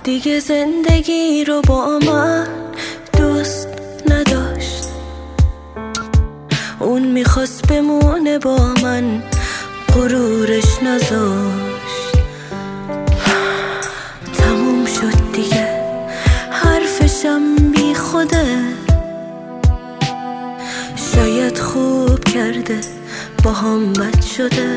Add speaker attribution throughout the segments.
Speaker 1: دیگه زندگی رو با من دوست نداشت. اون میخواست بمونه با من، غرورش نذاشت. تموم شد دیگه، حرفشم بی خوده. شاید خوب کرده با هم بد شده.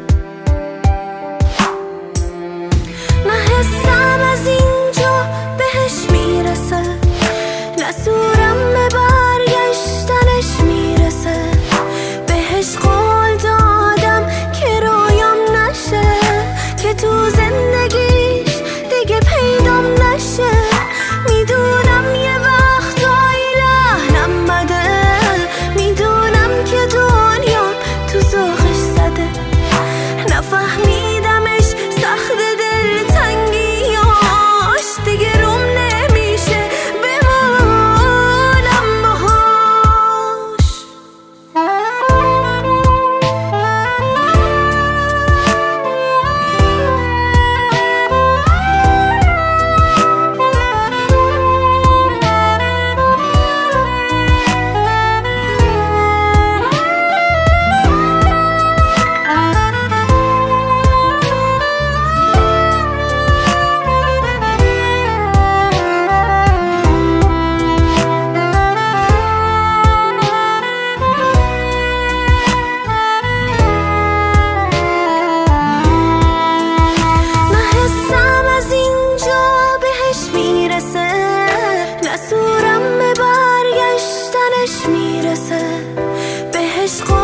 Speaker 1: نه حسم از اینجا بهش میرسه، نه صورم به برگشتنش میرسه. بهش قول دادم که رویام نشه، که تو زندگیش دیگه پیدام نشه. میدونم یه وقتایی لحنم بده، میدونم که دنیا تو ذوقش زده. نفهمیدمش سخت دلتنگیاش، دیگه روم نمیشه بمونم باهاش. صورم به برگشتنش میرسه. بهش